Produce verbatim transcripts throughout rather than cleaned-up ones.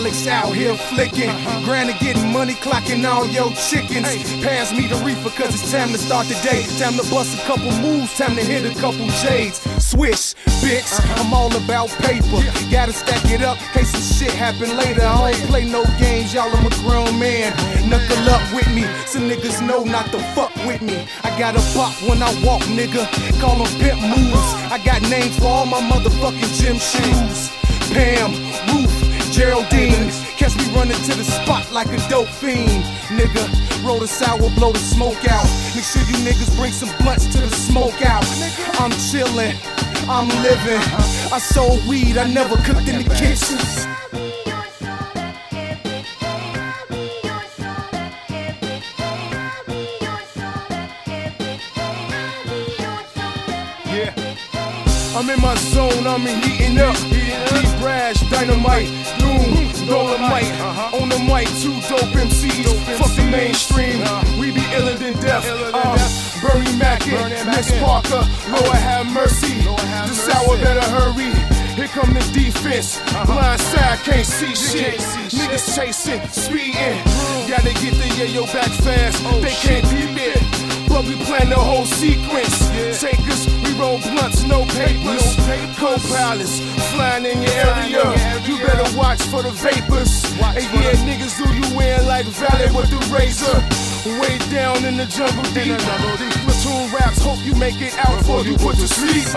Alex out here flicking. Granny getting money, clocking all your chickens. Pass me the reefer, cause it's time to start the day. Time to bust a couple moves, time to hit a couple shades. Swish, bitch, I'm all about paper. Gotta stack it up, case some shit happen later. I don't play no games, y'all, I'm a grown man. Knuckle up with me, some niggas know not to fuck with me. I got a bop when I walk, nigga, call them pimp moves. I got names for all my motherfucking gym shoes. Pam, Ruth, Geraldine, catch me running to the spot like a dope fiend. Nigga, roll the sour, blow the smoke out. Make sure you niggas bring some blunts to the smoke out. I'm chillin', I'm living. I sold weed, I never cooked in the kitchen. Yeah, I'm in my zone, I'm in heating up. Deep brash, dynamite, doom, dolomite. On the mic, two dope M Cs. Fuck the mainstream, we be iller than death. Uh, Bernie Mackin, Miss Parker, Lord have mercy. The sour better hurry. Here come the defense. Blind side can't see shit. Niggas chasing, speeding. Gotta get the yayo back fast. They can't keep it. But we plan the whole sequence. Takers, we roll blunts, no papers. Co-pilots flying in your area. You better watch for the vapors. And yeah, niggas do you in like Valley with the razor. Way down in the jungle deep. These platoon raps, hope you make it out before you put to sleep.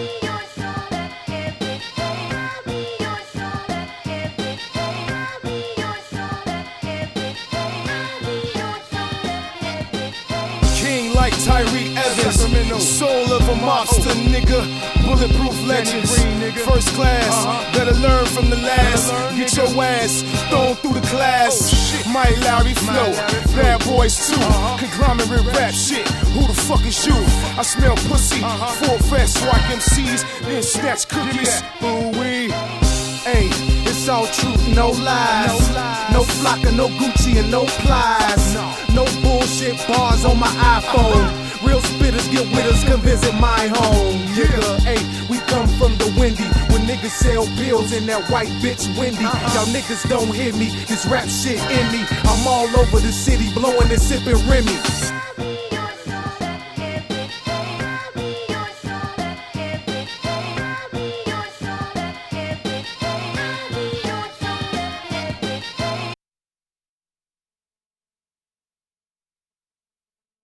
Like Tyree Evans, soul of a mobster, nigga. Bulletproof legends, first class. Better learn from the last. Get your ass thrown through the class. My Larry Flow, bad boys too. Conglomerate rap shit. Who the fuck is you? I smell pussy. Full fast swag M Cs, then snatch cookies. Ooh wee. Hey, it's all truth, no lies. No Flocka, no Gucci, and no plies. No bullshit bars on my iPhone. Real spitters get with us, come visit my home. Nigga, hey, we come from the Wendy. When niggas sell pills in that white bitch Wendy. Y'all niggas don't hear me, this rap shit in me. I'm all over the city, blowing and sipping Remy.